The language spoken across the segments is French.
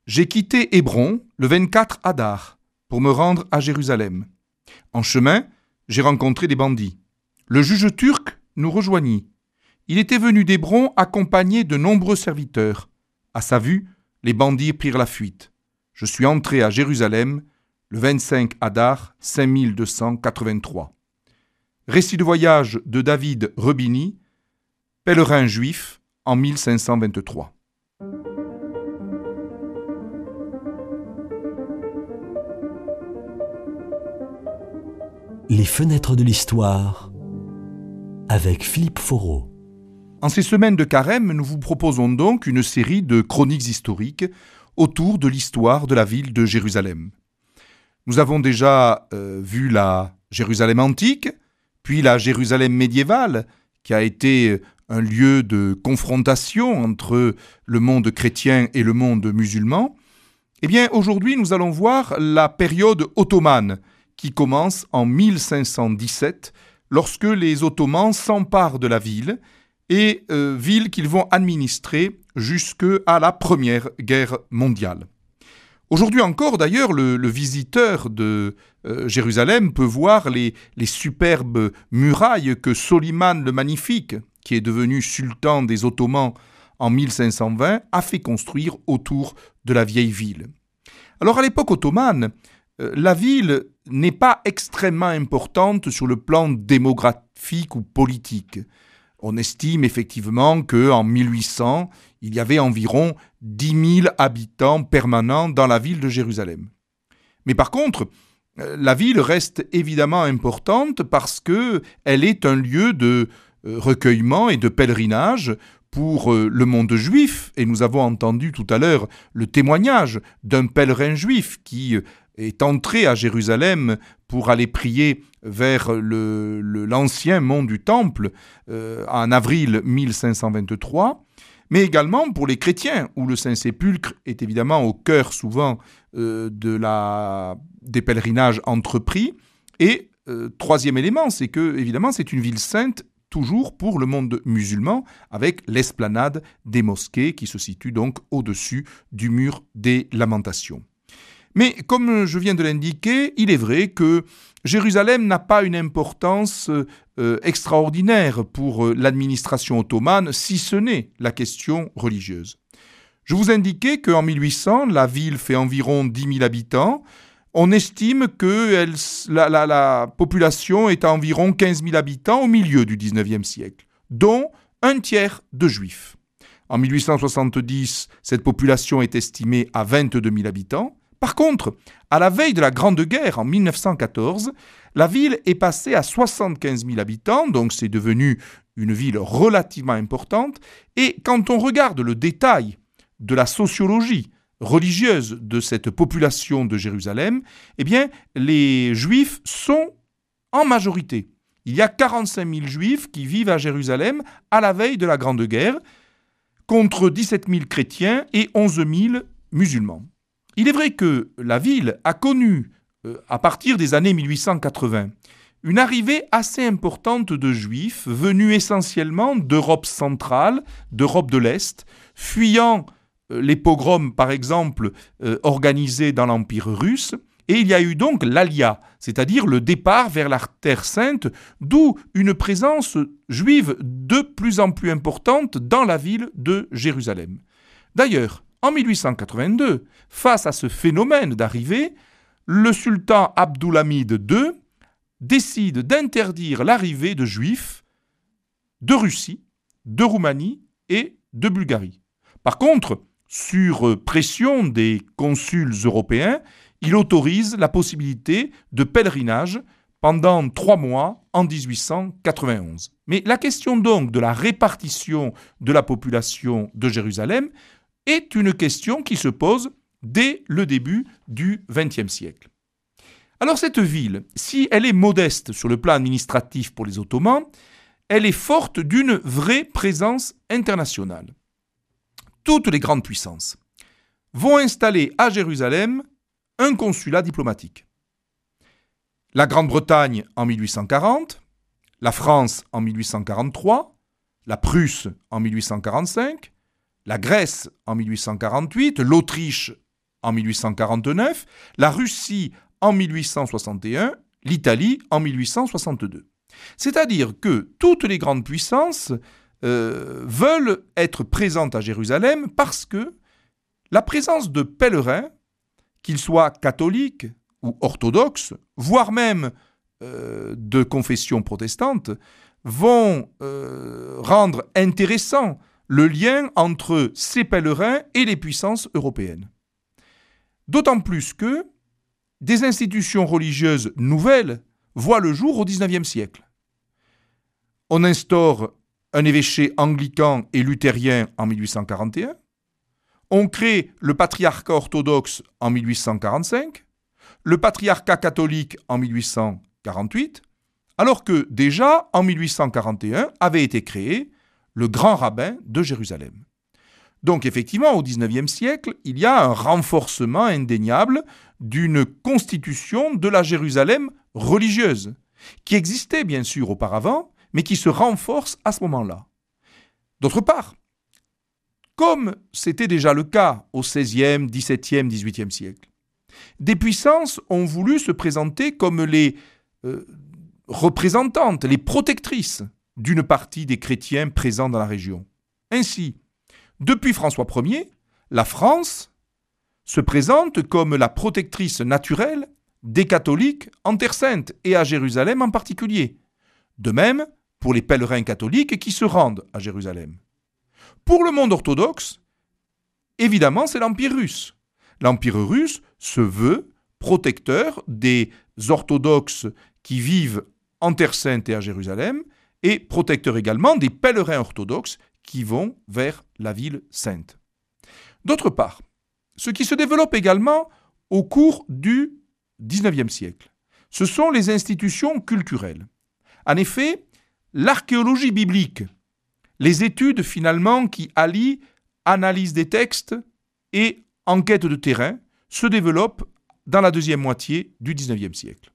J'ai quitté Hébron le 24 Adar pour me rendre à Jérusalem. En chemin, j'ai rencontré des bandits. Le juge turc nous rejoignit. Il était venu d'Hébron accompagné de nombreux serviteurs. À sa vue, les bandits prirent la fuite. Je suis entré à Jérusalem le 25 Adar 5283. Récit de voyage de David Rebini, pèlerin juif en 1523. Les fenêtres de l'histoire avec Philippe Foreau. En ces semaines de carême, nous vous proposons donc une série de chroniques historiques autour de l'histoire de la ville de Jérusalem. Nous avons déjà vu la Jérusalem antique, puis la Jérusalem médiévale, qui a été un lieu de confrontation entre le monde chrétien et le monde musulman. Eh bien, aujourd'hui, nous allons voir la période ottomane, qui commence en 1517, lorsque les Ottomans s'emparent de la ville, et ville qu'ils vont administrer jusqu'à la Première Guerre mondiale. Aujourd'hui encore, d'ailleurs, le visiteur de Jérusalem peut voir les superbes murailles que Soliman le Magnifique, qui est devenu sultan des Ottomans en 1520, a fait construire autour de la vieille ville. Alors à l'époque ottomane, la ville n'est pas extrêmement importante sur le plan démographique ou politique. On estime effectivement qu'en 1800, il y avait environ 10 000 habitants permanents dans la ville de Jérusalem. Mais par contre, la ville reste évidemment importante parce qu'elle est un lieu de recueillement et de pèlerinage pour le monde juif. Et nous avons entendu tout à l'heure le témoignage d'un pèlerin juif qui est entré à Jérusalem pour aller prier vers l'ancien mont du Temple en avril 1523, mais également pour les chrétiens, où le Saint-Sépulcre est évidemment au cœur souvent des pèlerinages entrepris. Et troisième élément, c'est que évidemment c'est une ville sainte toujours pour le monde musulman, avec l'esplanade des mosquées qui se situe donc au-dessus du mur des Lamentations. Mais comme je viens de l'indiquer, il est vrai que Jérusalem n'a pas une importance extraordinaire pour l'administration ottomane, si ce n'est la question religieuse. Je vous indiquais qu'en 1800, la ville fait environ 10 000 habitants. On estime que la population est à environ 15 000 habitants au milieu du XIXe siècle, dont un tiers de juifs. En 1870, cette population est estimée à 22 000 habitants. Par contre, à la veille de la Grande Guerre, en 1914, la ville est passée à 75 000 habitants, donc c'est devenu une ville relativement importante. Et quand on regarde le détail de la sociologie religieuse de cette population de Jérusalem, eh bien, les Juifs sont en majorité. Il y a 45 000 Juifs qui vivent à Jérusalem à la veille de la Grande Guerre, contre 17 000 chrétiens et 11 000 musulmans. Il est vrai que la ville a connu, à partir des années 1880, une arrivée assez importante de Juifs venus essentiellement d'Europe centrale, d'Europe de l'Est, fuyant les pogroms, par exemple, organisés dans l'Empire russe. Et il y a eu donc l'Alia, c'est-à-dire le départ vers la Terre Sainte, d'où une présence juive de plus en plus importante dans la ville de Jérusalem. D'ailleurs, en 1882, face à ce phénomène d'arrivée, le sultan Abdulhamid II décide d'interdire l'arrivée de Juifs de Russie, de Roumanie et de Bulgarie. Par contre, sur pression des consuls européens, il autorise la possibilité de pèlerinage pendant 3 mois en 1891. Mais la question donc de la répartition de la population de Jérusalem est une question qui se pose dès le début du XXe siècle. Alors cette ville, si elle est modeste sur le plan administratif pour les Ottomans, elle est forte d'une vraie présence internationale. Toutes les grandes puissances vont installer à Jérusalem un consulat diplomatique. La Grande-Bretagne en 1840, la France en 1843, la Prusse en 1845, la Grèce en 1848, l'Autriche en 1849, la Russie en 1861, l'Italie en 1862. C'est-à-dire que toutes les grandes puissances veulent être présentes à Jérusalem parce que la présence de pèlerins, qu'ils soient catholiques ou orthodoxes, voire même de confession protestante, vont rendre intéressant le lien entre ces pèlerins et les puissances européennes. D'autant plus que des institutions religieuses nouvelles voient le jour au XIXe siècle. On instaure un évêché anglican et luthérien en 1841. On crée le patriarcat orthodoxe en 1845, le patriarcat catholique en 1848, alors que déjà en 1841 avait été créé le grand rabbin de Jérusalem. Donc effectivement, au XIXe siècle, il y a un renforcement indéniable d'une constitution de la Jérusalem religieuse, qui existait bien sûr auparavant, mais qui se renforce à ce moment-là. D'autre part, comme c'était déjà le cas au XVIe, XVIIe, XVIIIe siècle, des puissances ont voulu se présenter comme les représentantes, les protectrices d'une partie des chrétiens présents dans la région. Ainsi, depuis François Ier, la France se présente comme la protectrice naturelle des catholiques en Terre Sainte et à Jérusalem en particulier. De même pour les pèlerins catholiques qui se rendent à Jérusalem. Pour le monde orthodoxe, évidemment, c'est l'Empire russe. L'Empire russe se veut protecteur des orthodoxes qui vivent en Terre Sainte et à Jérusalem, et protecteur également des pèlerins orthodoxes qui vont vers la ville sainte. D'autre part, ce qui se développe également au cours du XIXe siècle, ce sont les institutions culturelles. En effet, l'archéologie biblique, les études finalement qui allient analyse des textes et enquête de terrain, se développent dans la deuxième moitié du XIXe siècle.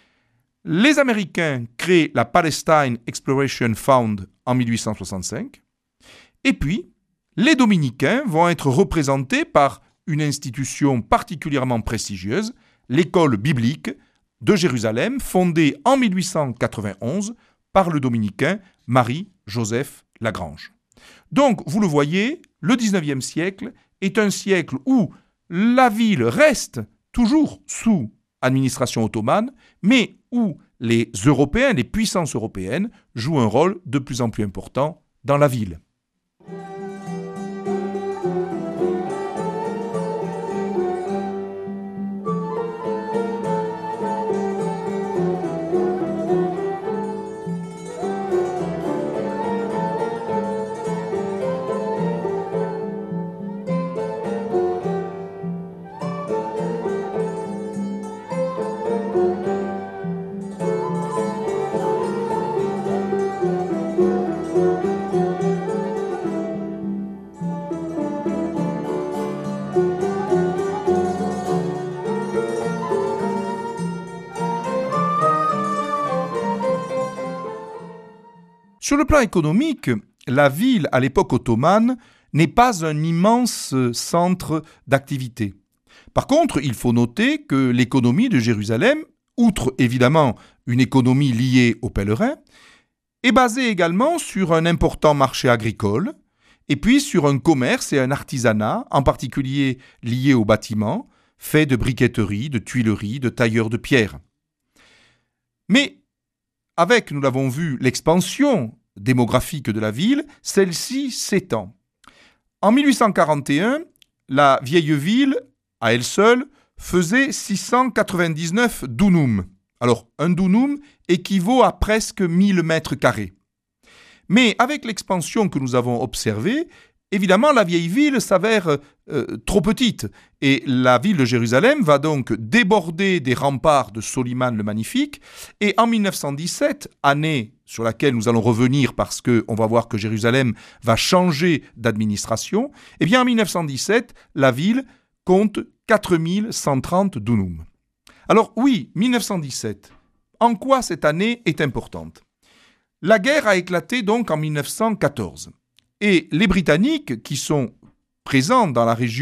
Les Américains créent la Palestine Exploration Fund en 1865, et puis les Dominicains vont être représentés par une institution particulièrement prestigieuse, l'école biblique de Jérusalem, fondée en 1891 par le dominicain Marie-Joseph Lagrange. Donc, vous le voyez, le XIXe siècle est un siècle où la ville reste toujours sous administration ottomane, mais où les Européens, les puissances européennes, jouent un rôle de plus en plus important dans la ville. Sur le plan économique, la ville, à l'époque ottomane, n'est pas un immense centre d'activité. Par contre, il faut noter que l'économie de Jérusalem, outre évidemment une économie liée aux pèlerins, est basée également sur un important marché agricole, et puis sur un commerce et un artisanat, en particulier liés aux bâtiments, faits de briqueterie, de tuilerie, de tailleurs de pierre. Mais avec, nous l'avons vu, l'expansion démographique de la ville, celle-ci s'étend. En 1841, la vieille ville, à elle seule, faisait 699 dunums. Alors, un dunum équivaut à presque 1000 mètres carrés. Mais avec l'expansion que nous avons observée, évidemment, la vieille ville s'avère trop petite. Et la ville de Jérusalem va donc déborder des remparts de Soliman le Magnifique. Et en 1917, année sur laquelle nous allons revenir parce qu'on va voir que Jérusalem va changer d'administration, eh bien en 1917, la ville compte 4130 dunums. Alors oui, 1917, en quoi cette année est importante ? La guerre a éclaté donc en 1914. Et les Britanniques, qui sont présents dans la région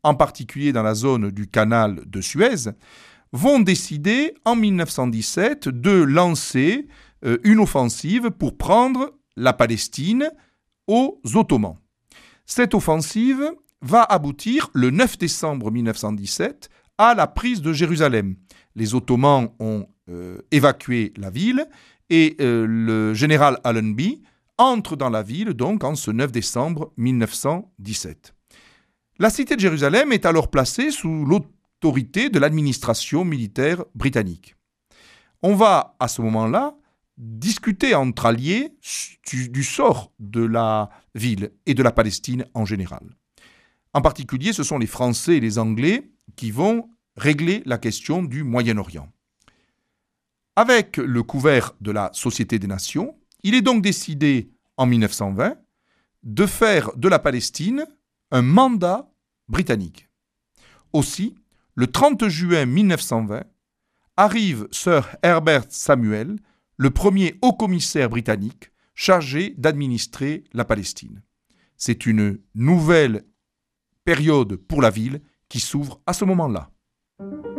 en particulier dans la zone du canal de Suez, vont décider en 1917 de lancer une offensive pour prendre la Palestine aux Ottomans. Cette offensive va aboutir le 9 décembre 1917 à la prise de Jérusalem. Les Ottomans ont évacué la ville et le général Allenby entre dans la ville donc en ce 9 décembre 1917. La cité de Jérusalem est alors placée sous l'autorité de l'administration militaire britannique. On va à ce moment-là discuter entre alliés du sort de la ville et de la Palestine en général. En particulier, ce sont les Français et les Anglais qui vont régler la question du Moyen-Orient. Avec le couvert de la Société des Nations, il est donc décidé en 1920 de faire de la Palestine un mandat britannique. Aussi, le 30 juin 1920, arrive Sir Herbert Samuel, le premier haut-commissaire britannique chargé d'administrer la Palestine. C'est une nouvelle période pour la ville qui s'ouvre à ce moment-là.